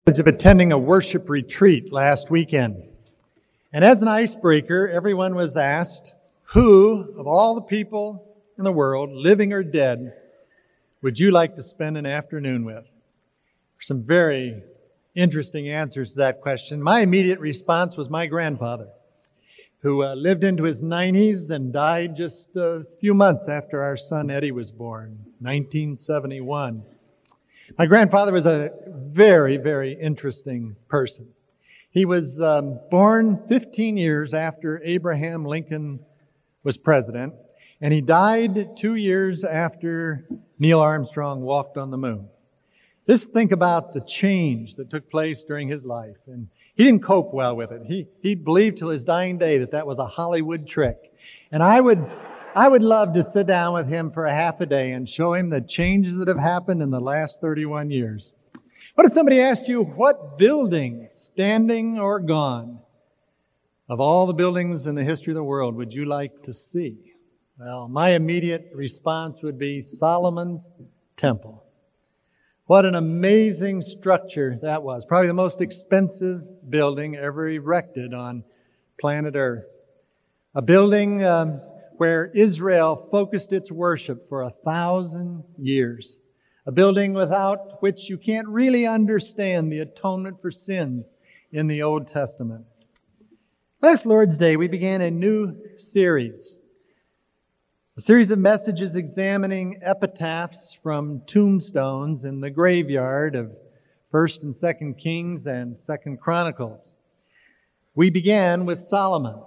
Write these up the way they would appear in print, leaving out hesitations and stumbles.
Of attending a worship retreat last weekend. And as an icebreaker, everyone was asked, who of all the people in the world, living or dead, would you like to spend an afternoon with? Some very interesting answers to that question. My immediate response was my grandfather, who lived into his 90s and died just a few months after our son Eddie was born, 1971. My grandfather was a very, very interesting person. He was born 15 years after Abraham Lincoln was president, and he died 2 years after Neil Armstrong walked on the moon. Just think about the change that took place during his life. And he didn't cope well with it. He believed till his dying day that that was a Hollywood trick. And I would love to sit down with him for a half a day and show him the changes that have happened in the last 31 years. What if somebody asked you, what building, standing or gone, of all the buildings in the history of the world would you like to see? Well, my immediate response would be Solomon's Temple. What an amazing structure that was. Probably the most expensive building ever erected on planet Earth. A building where Israel focused its worship for 1,000 years. A building without which you can't really understand the atonement for sins in the Old Testament. Last Lord's Day, we began a new series. A series of messages examining epitaphs from tombstones in the graveyard of 1st and 2nd Kings and 2nd Chronicles. We began with Solomon.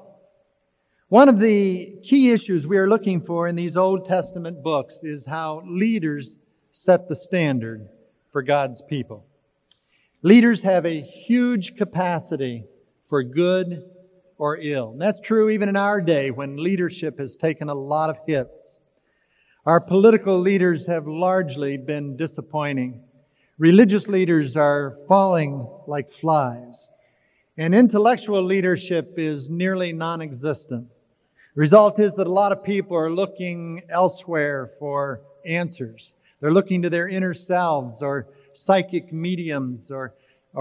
One of the key issues we are looking for in these Old Testament books is how leaders set the standard for God's people. Leaders have a huge capacity for good or ill. And that's true even in our day when leadership has taken a lot of hits. Our political leaders have largely been disappointing. Religious leaders are falling like flies. And intellectual leadership is nearly non-existent. The result is that a lot of people are looking elsewhere for answers. They're looking to their inner selves or psychic mediums or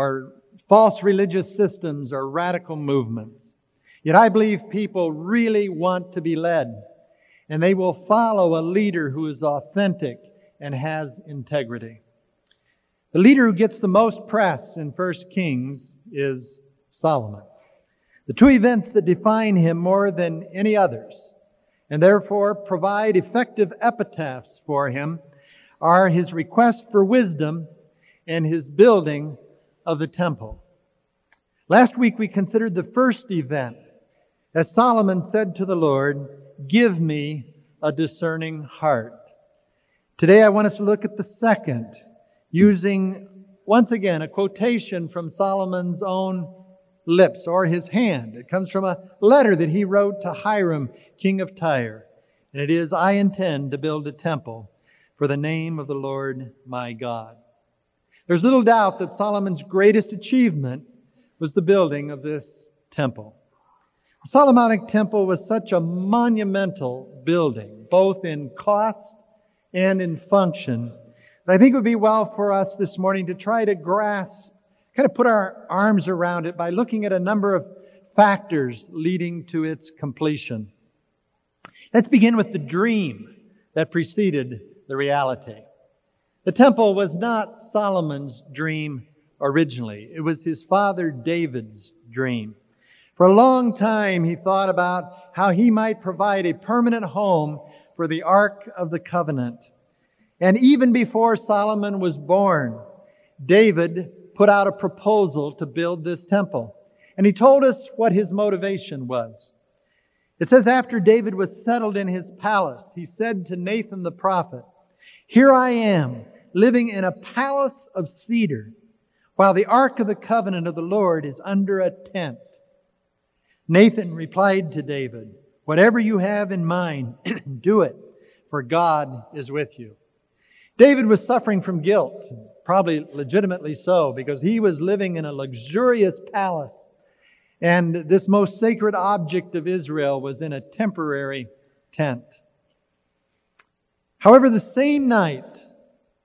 false religious systems or radical movements. Yet I believe people really want to be led, and they will follow a leader who is authentic and has integrity. The leader who gets the most press in 1 Kings is Solomon. The two events that define him more than any others, and therefore provide effective epitaphs for him, are his request for wisdom and his building of the temple. Last week we considered the first event, as Solomon said to the Lord, "Give me a discerning heart." Today I want us to look at the second, using once again a quotation from Solomon's own lips or his hand. It comes from a letter that he wrote to Hiram, king of Tyre. And it is, "I intend to build a temple for the name of the Lord my God." There's little doubt that Solomon's greatest achievement was the building of this temple. The Solomonic temple was such a monumental building, both in cost and in function, that I think it would be well for us this morning to try to grasp, kind of put our arms around it by looking at a number of factors leading to its completion. Let's begin with the dream that preceded the reality. The temple was not Solomon's dream originally. It was his father David's dream. For a long time he thought about how he might provide a permanent home for the Ark of the Covenant. And even before Solomon was born, David put out a proposal to build this temple. And he told us what his motivation was. It says, after David was settled in his palace, he said to Nathan the prophet, "Here I am, living in a palace of cedar, while the Ark of the Covenant of the Lord is under a tent." Nathan replied to David, "Whatever you have in mind, do it, for God is with you." David was suffering from guilt, probably legitimately so, because he was living in a luxurious palace, and this most sacred object of Israel was in a temporary tent. However, the same night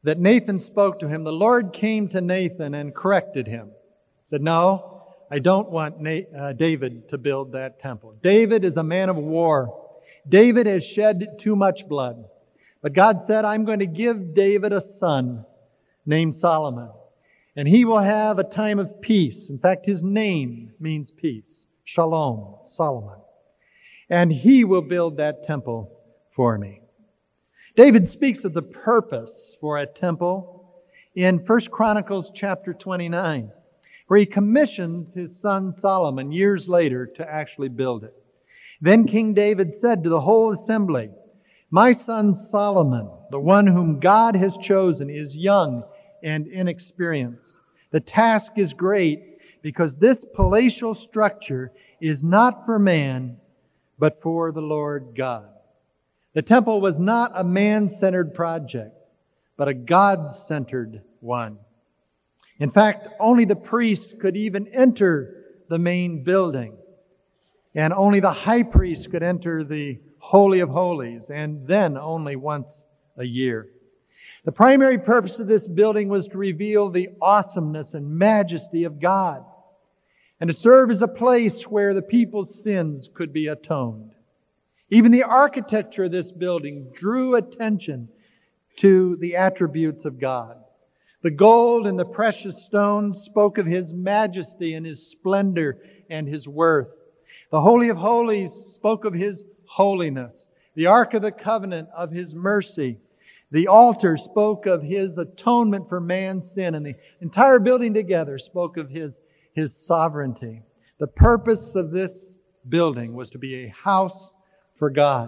that Nathan spoke to him, the Lord came to Nathan and corrected him. He said, "No, I don't want David to build that temple. David is a man of war. David has shed too much blood. But God said, I'm going to give David a son named Solomon. And he will have a time of peace. In fact, his name means peace. Shalom, Solomon. And he will build that temple for me." David speaks of the purpose for a temple in 1 Chronicles chapter 29, where he commissions his son Solomon years later to actually build it. Then King David said to the whole assembly, "My son Solomon, the one whom God has chosen, is young and inexperienced. The task is great because this palatial structure is not for man, but for the Lord God." The temple was not a man-centered project, but a God-centered one. In fact, only the priests could even enter the main building. And only the high priest could enter the Holy of Holies, and then only once a year. The primary purpose of this building was to reveal the awesomeness and majesty of God, and to serve as a place where the people's sins could be atoned. Even the architecture of this building drew attention to the attributes of God. The gold and the precious stones spoke of His majesty and His splendor and His worth. The Holy of Holies spoke of His holiness. The Ark of the Covenant of His mercy. The altar spoke of His atonement for man's sin. And the entire building together spoke of His sovereignty. The purpose of this building was to be a house for God.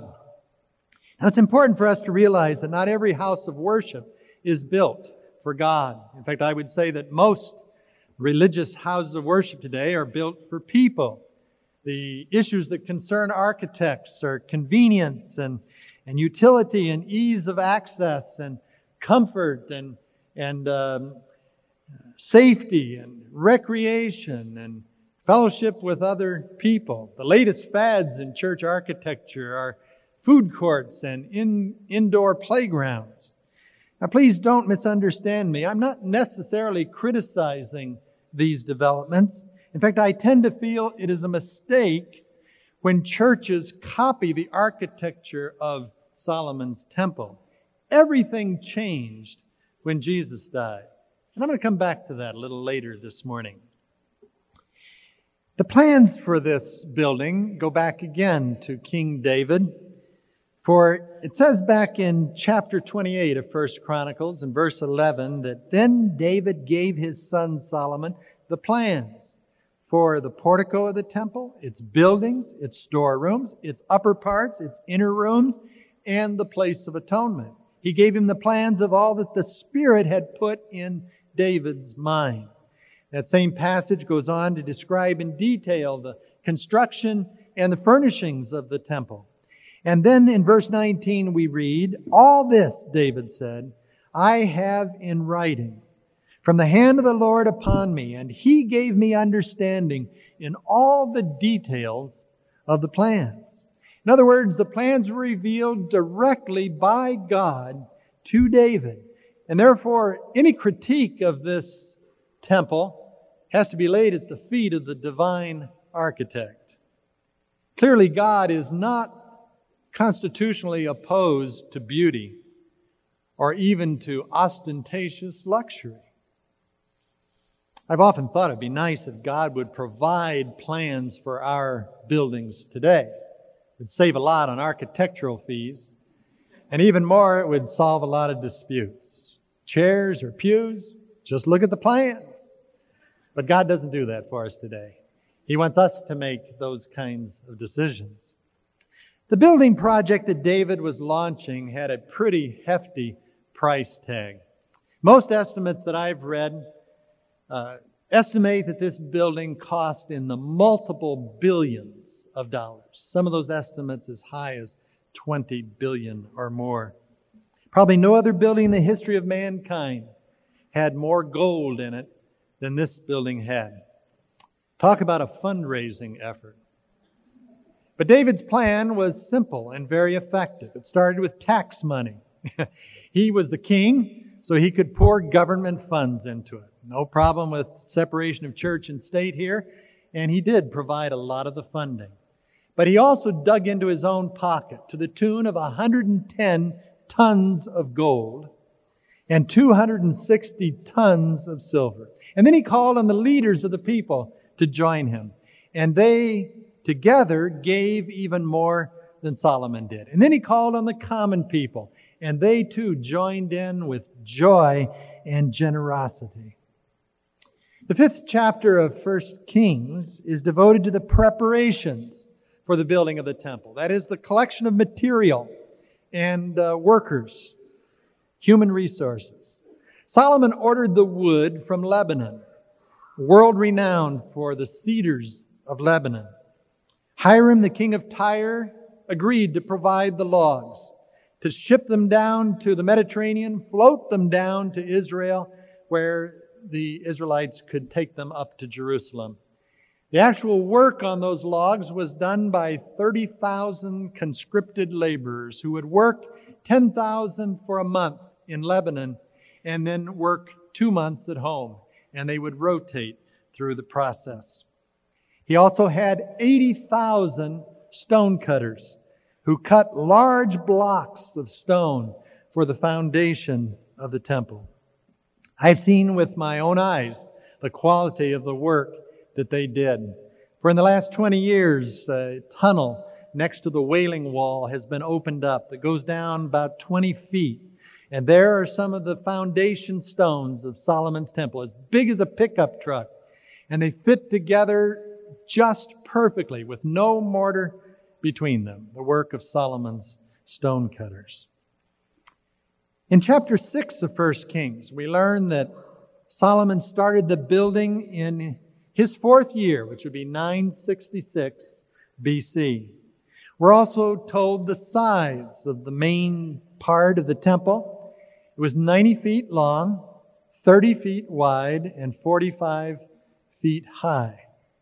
Now it's important for us to realize that not every house of worship is built for God. In fact, I would say that most religious houses of worship today are built for people. The issues that concern architects are convenience and utility and ease of access and comfort and safety and recreation and fellowship with other people. The latest fads in church architecture are food courts and indoor playgrounds. Now, please don't misunderstand me. I'm not necessarily criticizing these developments. In fact, I tend to feel it is a mistake when churches copy the architecture of Solomon's temple. Everything changed when Jesus died. And I'm going to come back to that a little later this morning. The plans for this building go back again to King David. For it says back in chapter 28 of 1 Chronicles in verse 11 that then David gave his son Solomon the plans for the portico of the temple, its buildings, its storerooms, its upper parts, its inner rooms, and the place of atonement. He gave him the plans of all that the Spirit had put in David's mind. That same passage goes on to describe in detail the construction and the furnishings of the temple. And then in verse 19 we read, "All this," David said, "I have in writing from the hand of the Lord upon me, and He gave me understanding in all the details of the plans." In other words, the plans were revealed directly by God to David. And therefore, any critique of this temple has to be laid at the feet of the divine architect. Clearly, God is not constitutionally opposed to beauty or even to ostentatious luxury. I've often thought it'd be nice if God would provide plans for our buildings today. It'd save a lot on architectural fees, and even more, it would solve a lot of disputes. Chairs or pews, just look at the plans. But God doesn't do that for us today. He wants us to make those kinds of decisions. The building project that David was launching had a pretty hefty price tag. Most estimates that I've read estimate that this building cost in the multiple billions of dollars. Some of those estimates as high as 20 billion or more. Probably no other building in the history of mankind had more gold in it than this building had. Talk about a fundraising effort. But David's plan was simple and very effective. It started with tax money. He was the king, so he could pour government funds into it. No problem with separation of church and state here, and he did provide a lot of the funding. But he also dug into his own pocket to the tune of 110 tons of gold and 260 tons of silver. And then he called on the leaders of the people to join him. And they together gave even more than Solomon did. And then he called on the common people. And they too joined in with joy and generosity. The 5th chapter of 1 Kings is devoted to the preparations for the building of the temple. That is the collection of material and workers, human resources. Solomon ordered the wood from Lebanon, world-renowned for the cedars of Lebanon. Hiram, the king of Tyre, agreed to provide the logs, to ship them down to the Mediterranean, float them down to Israel, where the Israelites could take them up to Jerusalem. The actual work on those logs was done by 30,000 conscripted laborers who would work 10,000 for a month in Lebanon and then work 2 months at home. And they would rotate through the process. He also had 80,000 stone cutters who cut large blocks of stone for the foundation of the temple. I've seen with my own eyes the quality of the work that they did. For in the last 20 years, a tunnel next to the Wailing Wall has been opened up that goes down about 20 feet. And there are some of the foundation stones of Solomon's temple, as big as a pickup truck. And they fit together just perfectly with no mortar between them, the work of Solomon's stone cutters. In chapter 6 of 1 Kings, we learn that Solomon started the building in his 4th year, which would be 966 BC. We're also told the size of the main part of the temple. It was 90 feet long, 30 feet wide, and 45 feet high.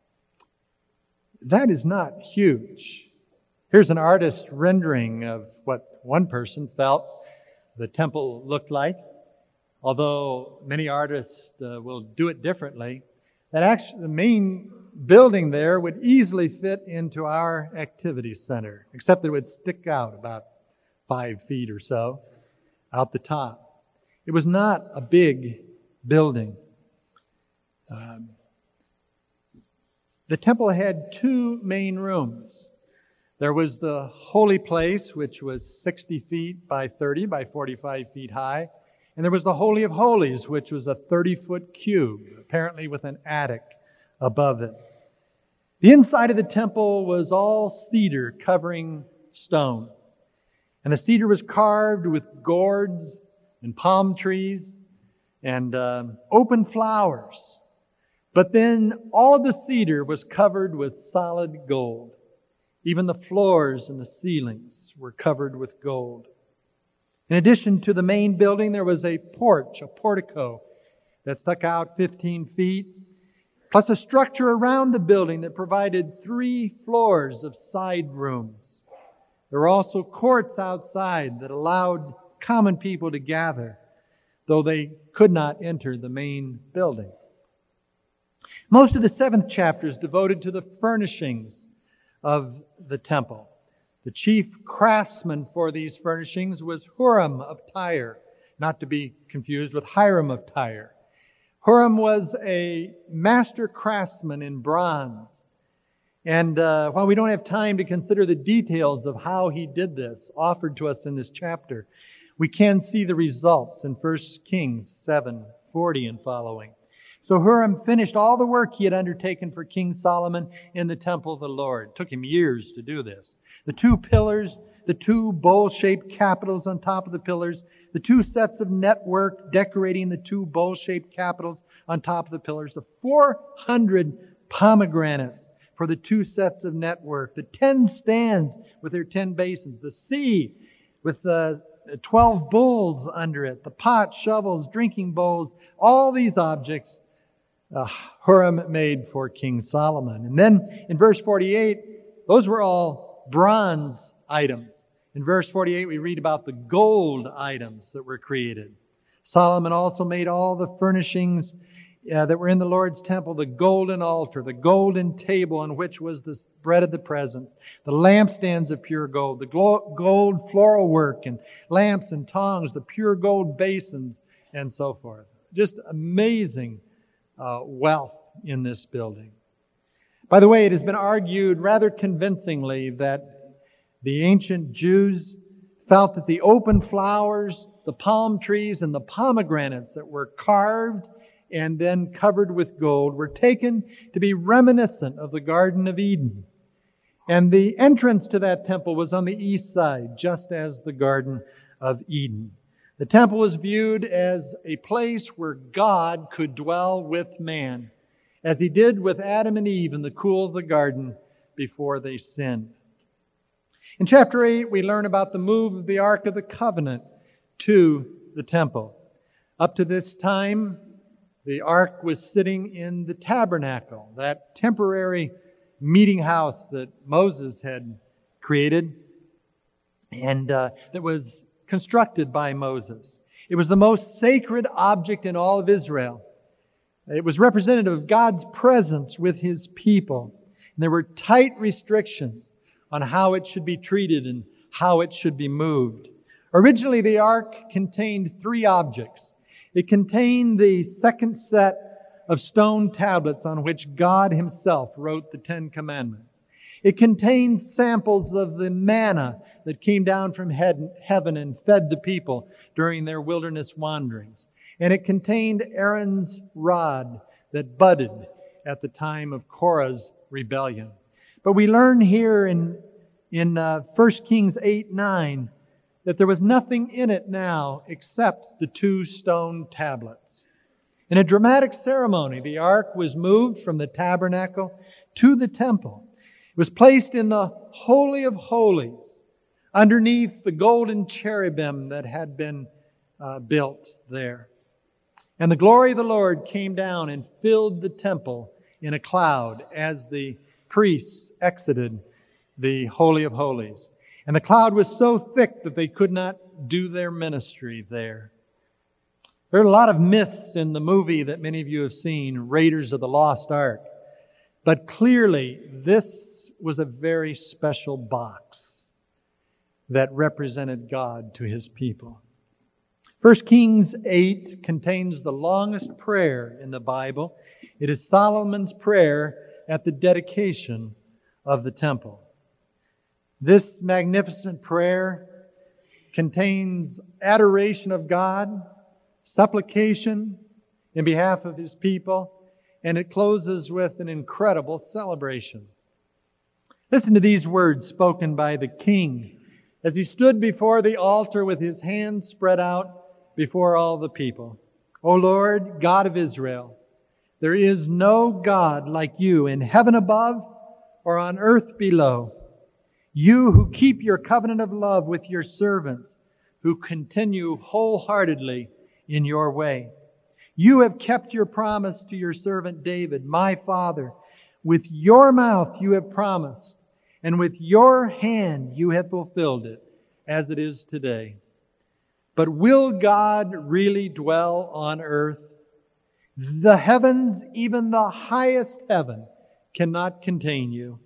That is not huge. Here's an artist's rendering of what one person felt the temple looked like. Although many artists will do it differently, that actually the main building there would easily fit into our activity center, except that it would stick out about 5 feet or so out the top. It was not a big building. The temple had 2 main rooms. There was the holy place, which was 60 feet by 30 by 45 feet high. And there was the Holy of Holies, which was a 30-foot cube, apparently with an attic above it. The inside of the temple was all cedar covering stone. And the cedar was carved with gourds and palm trees and open flowers. But then all of the cedar was covered with solid gold. Even the floors and the ceilings were covered with gold. In addition to the main building, there was a porch, a portico, that stuck out 15 feet, plus a structure around the building that provided 3 floors of side rooms. There were also courts outside that allowed common people to gather, though they could not enter the main building. Most of the 7th chapter is devoted to the furnishings of the temple. The chief craftsman for these furnishings was Huram of Tyre, not to be confused with Hiram of Tyre. Huram was a master craftsman in bronze. And while we don't have time to consider the details of how he did this, offered to us in this chapter, we can see the results in 1 Kings 7:40 and following. So Huram finished all the work he had undertaken for King Solomon in the temple of the Lord. It took him years to do this. The 2 pillars, the 2 bowl-shaped capitals on top of the pillars, the 2 sets of network decorating the 2 bowl-shaped capitals on top of the pillars, the 400 pomegranates for the 2 sets of network, the 10 stands with their 10 basins, the sea with the 12 bowls under it, the pots, shovels, drinking bowls, all these objects Huram made for King Solomon. And then in verse 48, those were all bronze items. In verse 48, we read about the gold items that were created. Solomon also made all the furnishings that were in the Lord's temple, the golden altar, the golden table on which was the bread of the presence, the lampstands of pure gold, the gold floral work and lamps and tongs, the pure gold basins, and so forth. Just amazing wealth in this building. By the way, it has been argued rather convincingly that the ancient Jews felt that the open flowers, the palm trees, and the pomegranates that were carved and then covered with gold were taken to be reminiscent of the Garden of Eden. And the entrance to that temple was on the east side, just as the Garden of Eden. The temple was viewed as a place where God could dwell with man, as He did with Adam and Eve in the cool of the garden before they sinned. In chapter 8, we learn about the move of the Ark of the Covenant to the temple. Up to this time, the Ark was sitting in the tabernacle, that temporary meeting house that Moses had created and that was constructed by Moses. It was the most sacred object in all of Israel. It was representative of God's presence with His people. And there were tight restrictions on how it should be treated and how it should be moved. Originally, the ark contained 3 objects. It contained the second set of stone tablets on which God Himself wrote the 10 Commandments. It contained samples of the manna that came down from heaven and fed the people during their wilderness wanderings. And it contained Aaron's rod that budded at the time of Korah's rebellion. But we learn here in 1 Kings 8:9 that there was nothing in it now except the 2 stone tablets. In a dramatic ceremony, the ark was moved from the tabernacle to the temple. It was placed in the Holy of Holies, underneath the golden cherubim that had been built there. And the glory of the Lord came down and filled the temple in a cloud as the priests exited the Holy of Holies. And the cloud was so thick that they could not do their ministry there. There are a lot of myths in the movie that many of you have seen, Raiders of the Lost Ark. But clearly, this was a very special box that represented God to His people. 1 Kings 8 contains the longest prayer in the Bible. It is Solomon's prayer at the dedication of the temple. This magnificent prayer contains adoration of God, supplication in behalf of His people, and it closes with an incredible celebration. Listen to these words spoken by the king as he stood before the altar with his hands spread out before all the people. O Lord, God of Israel, there is no God like You in heaven above or on earth below. You who keep Your covenant of love with Your servants, who continue wholeheartedly in Your way. You have kept Your promise to Your servant David, my father. With Your mouth You have promised, and with Your hand You have fulfilled it, as it is today. But will God really dwell on earth? The heavens, even the highest heaven, cannot contain You.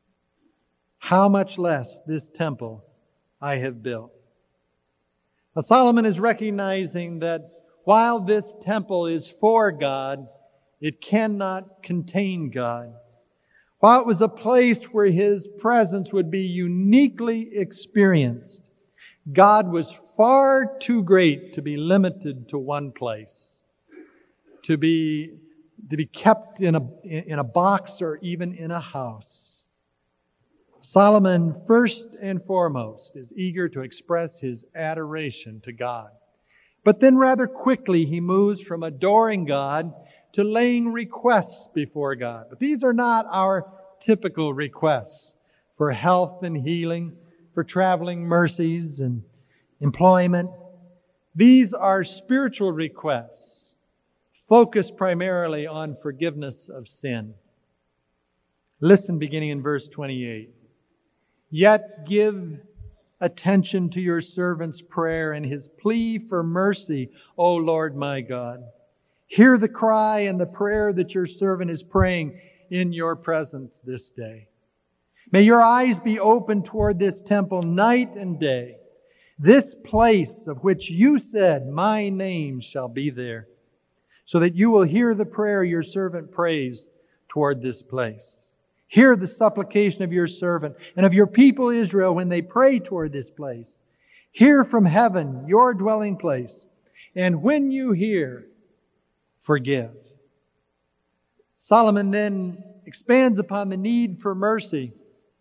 How much less this temple I have built. Now, Solomon is recognizing that while this temple is for God, it cannot contain God. While it was a place where His presence would be uniquely experienced, God was far too great to be limited to one place, to be kept in a box or even in a house. Solomon, first and foremost, is eager to express his adoration to God. But then rather quickly he moves from adoring God to laying requests before God. But these are not our typical requests for health and healing, for traveling mercies and employment. These are spiritual requests, focused primarily on forgiveness of sin. Listen beginning in verse 28. Yet give attention to your servant's prayer and his plea for mercy, O Lord my God. Hear the cry and the prayer that your servant is praying in your presence this day. May your eyes be open toward this temple night and day, this place of which you said, my name shall be there, so that you will hear the prayer your servant prays toward this place. Hear the supplication of your servant and of your people Israel when they pray toward this place. Hear from heaven, your dwelling place, and when you hear, forgive. Solomon then expands upon the need for mercy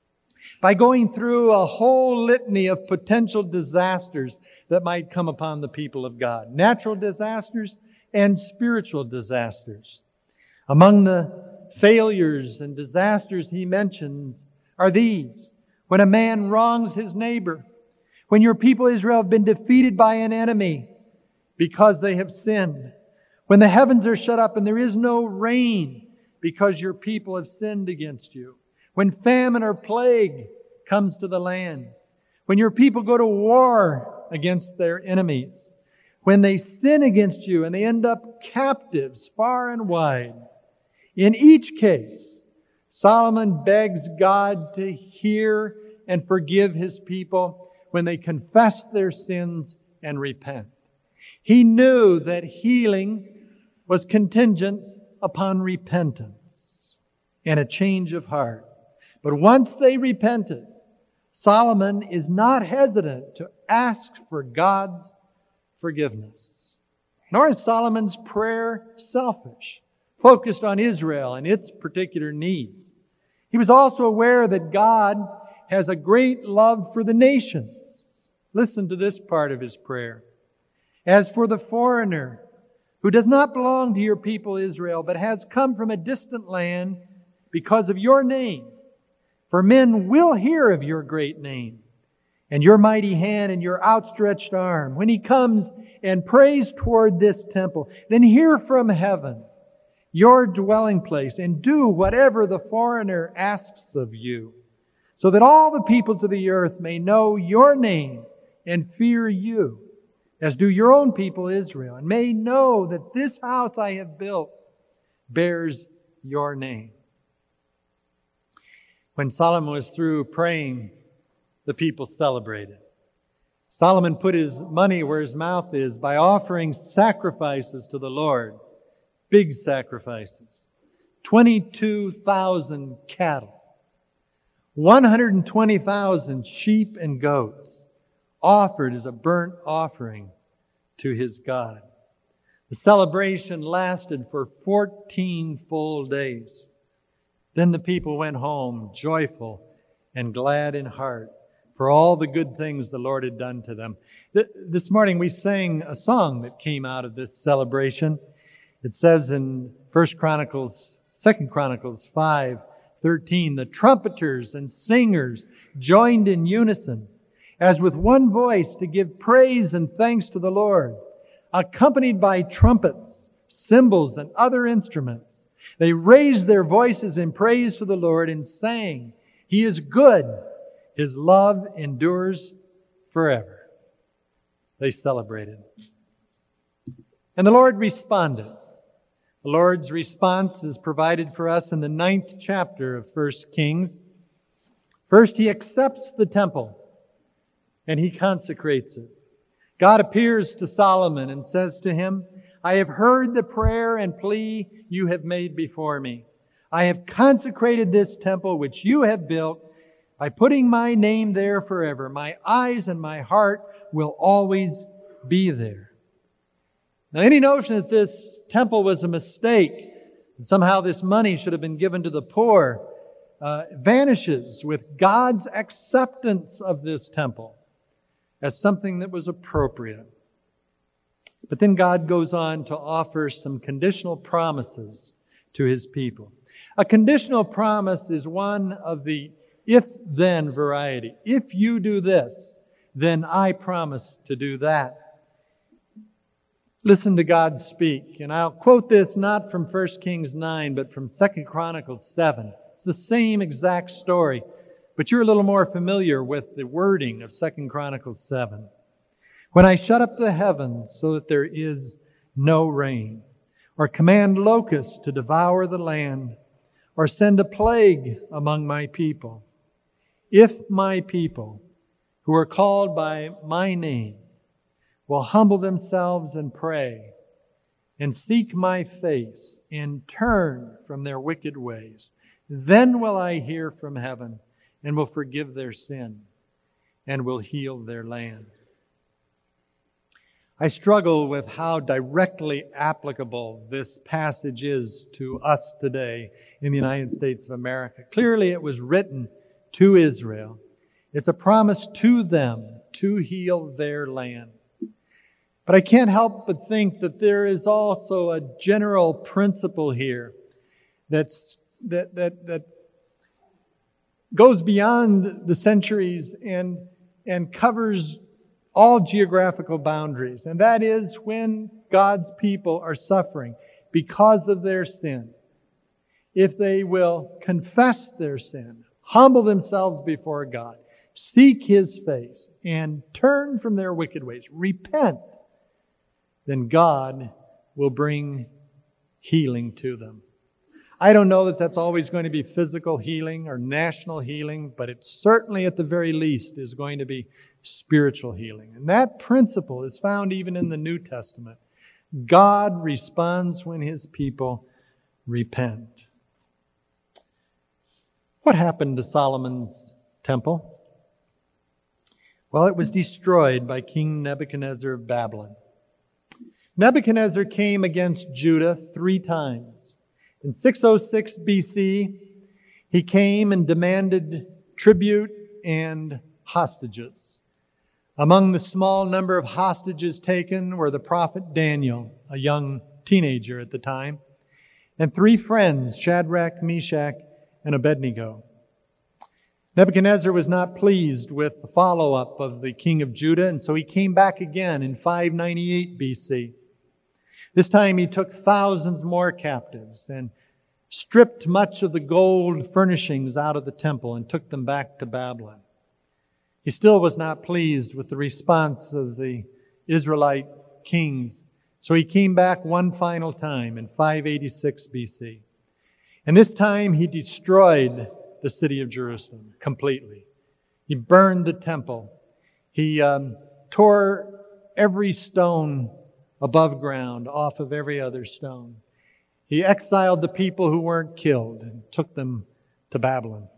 by going through a whole litany of potential disasters that might come upon the people of God. Natural disasters and spiritual disasters. Among the failures and disasters he mentions are these: when a man wrongs his neighbor, when your people Israel have been defeated by an enemy because they have sinned, when the heavens are shut up and there is no rain because your people have sinned against you, when famine or plague comes to the land, when your people go to war against their enemies, when they sin against you and they end up captives far and wide. In each case, Solomon begs God to hear and forgive his people when they confess their sins and repent. He knew that healing was contingent upon repentance and a change of heart. But once they repented, Solomon is not hesitant to ask for God's forgiveness. Nor is Solomon's prayer selfish, focused on Israel and its particular needs. He was also aware that God has a great love for the nations. Listen to this part of his prayer. As for the foreigner who does not belong to your people Israel, but has come from a distant land because of your name, for men will hear of your great name and your mighty hand and your outstretched arm. When he comes and prays toward this temple, then hear from heaven, your dwelling place, and do whatever the foreigner asks of you, so that all the peoples of the earth may know your name and fear you, as do your own people Israel, and may know that this house I have built bears your name. When Solomon was through praying, the people celebrated. Solomon put his money where his mouth is by offering sacrifices to the Lord. Big sacrifices. 22,000 cattle. 120,000 sheep and goats offered as a burnt offering to his God. The celebration lasted for 14 full days. Then the people went home joyful and glad in heart for all the good things the Lord had done to them. This morning we sang a song that came out of this celebration. It says in 2 Chronicles 5:13, the trumpeters and singers joined in unison, as with one voice, to give praise and thanks to the Lord, accompanied by trumpets, cymbals, and other instruments. They raised their voices in praise to the Lord and sang, He is good. His love endures forever. They celebrated. And the Lord responded. The Lord's response is provided for us in the 9th chapter of 1 Kings. First, He accepts the temple and He consecrates it. God appears to Solomon and says to him, I have heard the prayer and plea you have made before me. I have consecrated this temple which you have built by putting my name there forever. My eyes and my heart will always be there. Now, any notion that this temple was a mistake, and somehow this money should have been given to the poor, vanishes with God's acceptance of this temple as something that was appropriate. But then God goes on to offer some conditional promises to His people. A conditional promise is one of the if-then variety. If you do this, then I promise to do that. Listen to God speak. And I'll quote this not from 1 Kings 9, but from 2 Chronicles 7. It's the same exact story, but you're a little more familiar with the wording of 2 Chronicles 7. When I shut up the heavens so that there is no rain, or command locusts to devour the land, or send a plague among my people, if my people, who are called by my name, will humble themselves and pray, and seek my face, and turn from their wicked ways, then will I hear from heaven, and will forgive their sin, and will heal their land. I struggle with how directly applicable this passage is to us today in the United States of America. Clearly, it was written to Israel. It's a promise to them to heal their land. But I can't help but think that there is also a general principle here that goes beyond the centuries and covers all geographical boundaries. And that is when God's people are suffering because of their sin. If they will confess their sin, humble themselves before God, seek His face, and turn from their wicked ways, repent, then God will bring healing to them. I don't know that that's always going to be physical healing or national healing, but it certainly at the very least is going to be spiritual healing. And that principle is found even in the New Testament. God responds when His people repent. What happened to Solomon's temple? Well, it was destroyed by King Nebuchadnezzar of Babylon. Nebuchadnezzar came against Judah 3 times. In 606 BC, he came and demanded tribute and hostages. Among the small number of hostages taken were the prophet Daniel, a young teenager at the time, and 3 friends, Shadrach, Meshach, and Abednego. Nebuchadnezzar was not pleased with the follow-up of the king of Judah, and so he came back again in 598 BC. This time he took thousands more captives and stripped much of the gold furnishings out of the temple and took them back to Babylon. He still was not pleased with the response of the Israelite kings, so he came back one final time in 586 BC. And this time he destroyed the city of Jerusalem completely. He burned the temple. He tore every stone above ground off of every other stone. He exiled the people who weren't killed and took them to Babylon.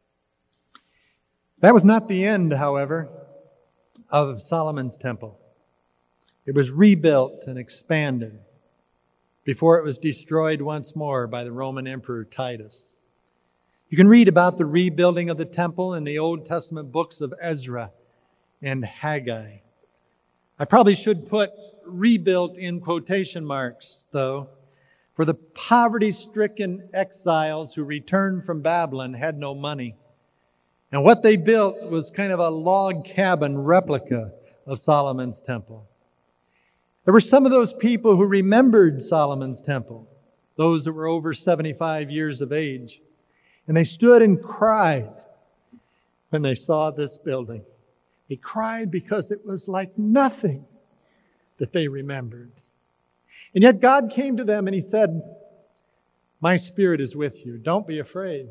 That was not the end, however, of Solomon's temple. It was rebuilt and expanded before it was destroyed once more by the Roman Emperor Titus. You can read about the rebuilding of the temple in the Old Testament books of Ezra and Haggai. I probably should put rebuilt in quotation marks, though, for the poverty-stricken exiles who returned from Babylon had no money. And what they built was kind of a log cabin replica of Solomon's temple. There were some of those people who remembered Solomon's temple, those that were over 75 years of age. And they stood and cried when they saw this building. They cried because it was like nothing that they remembered. And yet God came to them and He said, "My Spirit is with you. Don't be afraid."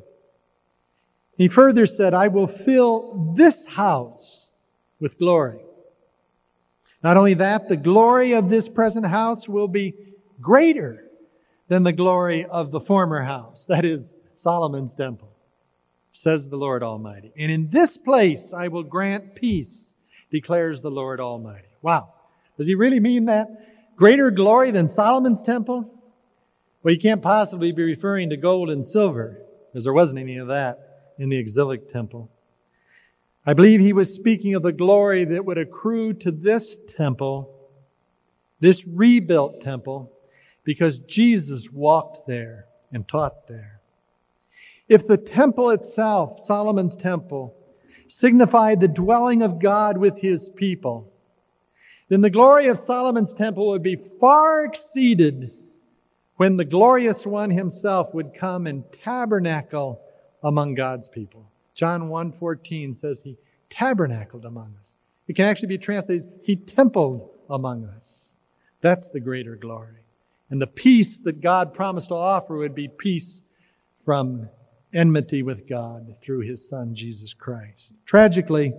He further said, "I will fill this house with glory." Not only that, the glory of this present house will be greater than the glory of the former house. That is Solomon's temple, says the Lord Almighty. "And in this place I will grant peace, declares the Lord Almighty." Wow. Does He really mean that? Greater glory than Solomon's temple? Well, He can't possibly be referring to gold and silver, because there wasn't any of that in the exilic temple. I believe He was speaking of the glory that would accrue to this temple, this rebuilt temple, because Jesus walked there and taught there. If the temple itself, Solomon's temple, signified the dwelling of God with His people, then the glory of Solomon's temple would be far exceeded when the glorious one Himself would come and tabernacle among God's people. John 1:14 says He tabernacled among us. It can actually be translated, He templed among us. That's the greater glory. And the peace that God promised to offer would be peace from enmity with God through His Son, Jesus Christ. Tragically,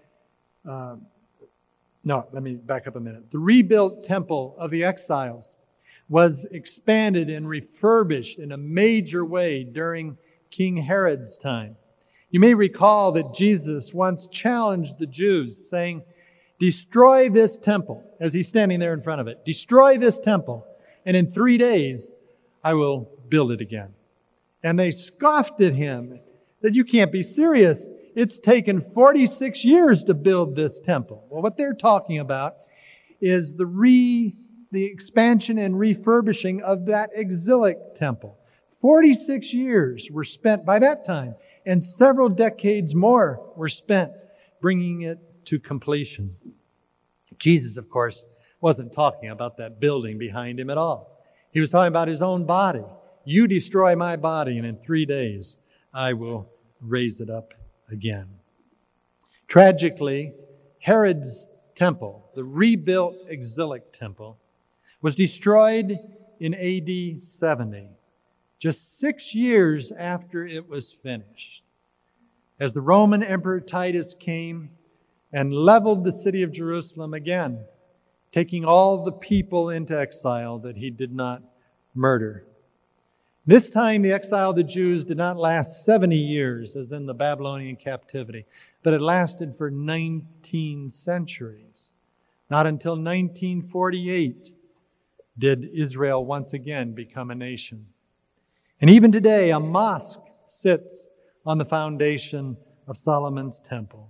let me back up a minute. The rebuilt temple of the exiles was expanded and refurbished in a major way during King Herod's time. You may recall that Jesus once challenged the Jews, saying, "Destroy this temple," as He's standing there in front of it. "Destroy this temple, and in 3 days I will build it again." And they scoffed at Him, that "You can't be serious. It's taken 46 years to build this temple." Well, what they're talking about is the expansion and refurbishing of that exilic temple. 46 years were spent by that time, and several decades more were spent bringing it to completion. Jesus, of course, wasn't talking about that building behind Him at all. He was talking about His own body. "You destroy my body, and in 3 days I will raise it up again." Tragically, Herod's temple, the rebuilt exilic temple, was destroyed in AD 70, just 6 years after it was finished, as the Roman Emperor Titus came and leveled the city of Jerusalem again, taking all the people into exile that he did not murder. This time, the exile of the Jews did not last 70 years, as in the Babylonian captivity, but it lasted for 19 centuries. Not until 1948 did Israel once again become a nation. And even today, a mosque sits on the foundation of Solomon's temple.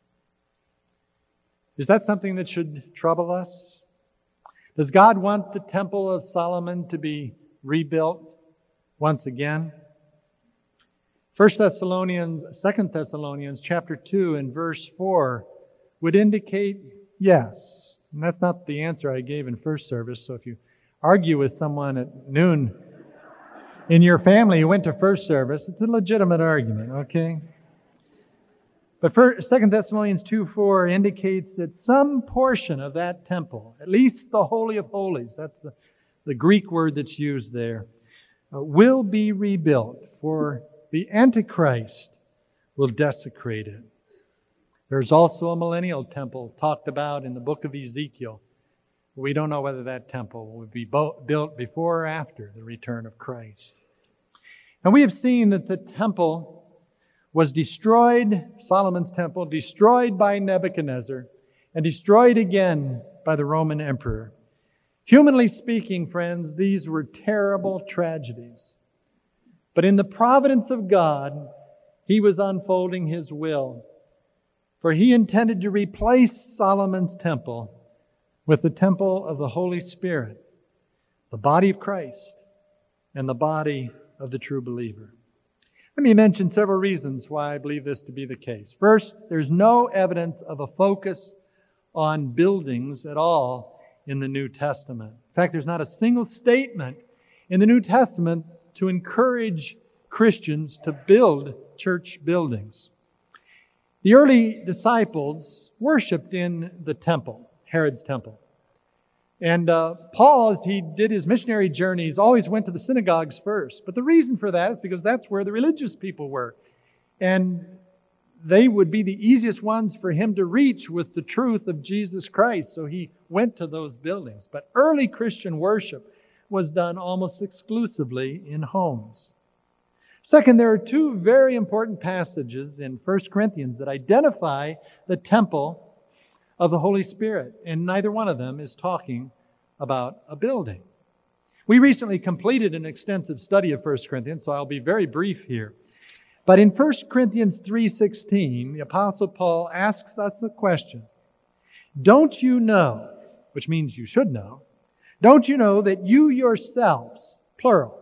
Is that something that should trouble us? Does God want the temple of Solomon to be rebuilt once again? 2 Thessalonians chapter 2 and verse 4 would indicate yes. And that's not the answer I gave in first service. So if you argue with someone at noon in your family who went to first service, it's a legitimate argument, okay? But 2 Thessalonians 2:4 indicates that some portion of that temple, at least the Holy of Holies, that's the Greek word that's used there, will be rebuilt, for the Antichrist will desecrate it. There's also a millennial temple talked about in the book of Ezekiel. We don't know whether that temple will be built before or after the return of Christ. And we have seen that the temple was destroyed, Solomon's temple, destroyed by Nebuchadnezzar, and destroyed again by the Roman emperor. Humanly speaking, friends, these were terrible tragedies. But in the providence of God, He was unfolding His will. For He intended to replace Solomon's temple with the temple of the Holy Spirit, the body of Christ, and the body of the true believer. Let me mention several reasons why I believe this to be the case. First, there's no evidence of a focus on buildings at all in the New Testament. In fact, there's not a single statement in the New Testament to encourage Christians to build church buildings. The early disciples worshiped in the temple, Herod's temple. And Paul, as he did his missionary journeys, always went to the synagogues first. But the reason for that is because that's where the religious people were. And they would be the easiest ones for him to reach with the truth of Jesus Christ. So he went to those buildings. But early Christian worship was done almost exclusively in homes. Second, there are two very important passages in 1 Corinthians that identify the temple of the Holy Spirit, and neither one of them is talking about a building. We recently completed an extensive study of 1 Corinthians, so I'll be very brief here. But in 1 Corinthians 3:16, the Apostle Paul asks us the question, "Don't you know," which means you should know, "don't you know that you yourselves," plural,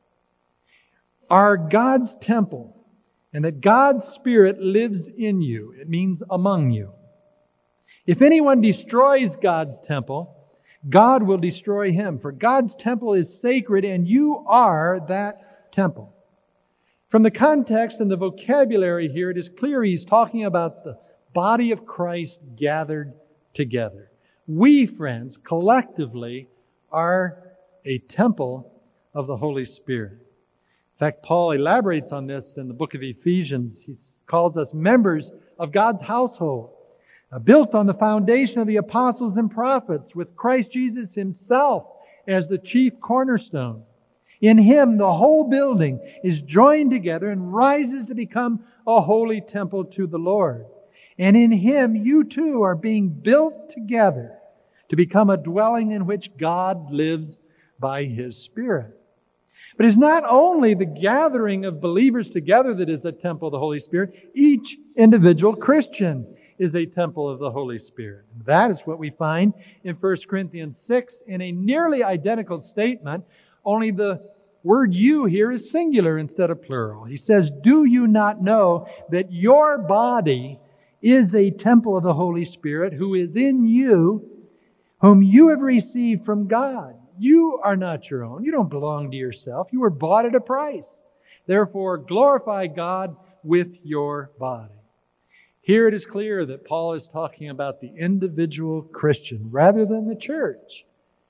"are God's temple, and that God's Spirit lives in you?" It means among you. "If anyone destroys God's temple, God will destroy him. For God's temple is sacred, and you are that temple." From the context and the vocabulary here, it is clear he's talking about the body of Christ gathered together. We, friends, collectively are a temple of the Holy Spirit. In fact, Paul elaborates on this in the book of Ephesians. He calls us members of God's household, built on the foundation of the apostles and prophets, with Christ Jesus himself as the chief cornerstone. In him, the whole building is joined together and rises to become a holy temple to the Lord. And in him, you too are being built together to become a dwelling in which God lives by his Spirit. But it's not only the gathering of believers together that is a temple of the Holy Spirit. Each individual Christian is a temple of the Holy Spirit. That is what we find in 1 Corinthians 6 in a nearly identical statement, only the word you here is singular instead of plural. He says, "Do you not know that your body is a temple of the Holy Spirit who is in you, whom you have received from God? You are not your own. You don't belong to yourself. You were bought at a price. Therefore, glorify God with your body." Here it is clear that Paul is talking about the individual Christian rather than the church.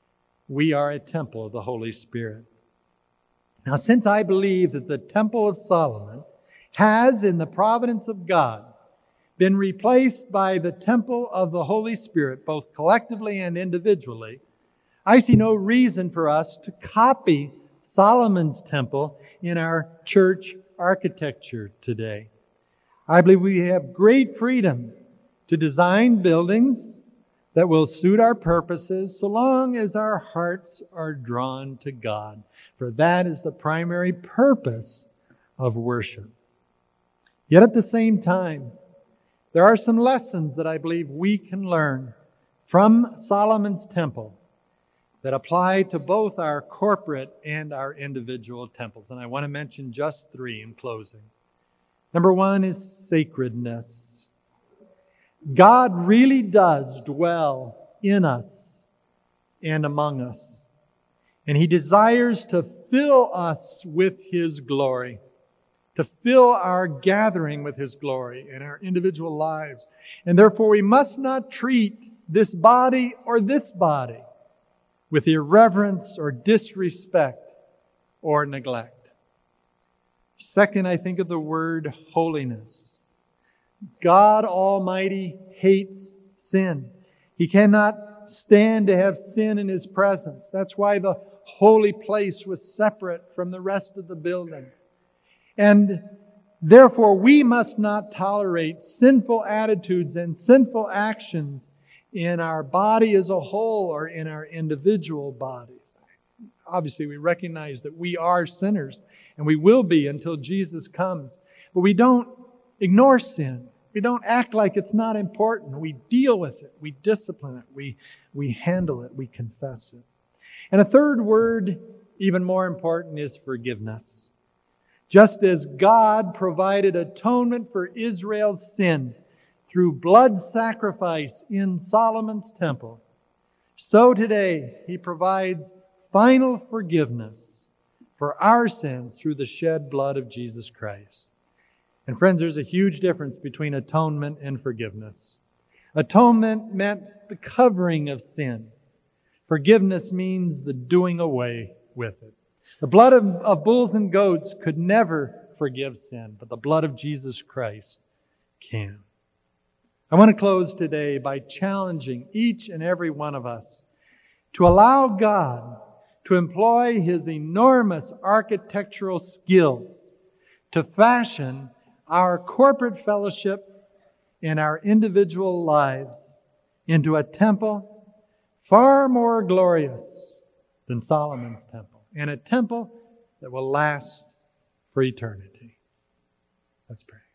We are a temple of the Holy Spirit. Now, since I believe that the Temple of Solomon has, in the providence of God, been replaced by the temple of the Holy Spirit, both collectively and individually, I see no reason for us to copy Solomon's temple in our church architecture today. I believe we have great freedom to design buildings that will suit our purposes so long as our hearts are drawn to God. For that is the primary purpose of worship. Yet at the same time, there are some lessons that I believe we can learn from Solomon's temple that apply to both our corporate and our individual temples. And I want to mention just three in closing. Number one is sacredness. God really does dwell in us and among us. And He desires to fill us with His glory, to fill our gathering with His glory in our individual lives. And therefore we must not treat this body or this body with irreverence or disrespect or neglect. Second, I think of the word holiness. God Almighty hates sin. He cannot stand to have sin in His presence. That's why the holy place was separate from the rest of the building. And therefore, we must not tolerate sinful attitudes and sinful actions in our body as a whole or in our individual bodies. Obviously, we recognize that we are sinners, and we will be until Jesus comes. But we don't ignore sin. We don't act like it's not important. We deal with it. We discipline it. We handle it. We confess it. And a third word, even more important, is forgiveness. Just as God provided atonement for Israel's sin through blood sacrifice in Solomon's temple, so today He provides final forgiveness for our sins through the shed blood of Jesus Christ. And friends, there's a huge difference between atonement and forgiveness. Atonement meant the covering of sin. Forgiveness means the doing away with it. The blood of bulls and goats could never forgive sin, but the blood of Jesus Christ can. I want to close today by challenging each and every one of us to allow God to employ His enormous architectural skills to fashion our corporate fellowship and our individual lives into a temple far more glorious than Solomon's temple, and a temple that will last for eternity. Let's pray.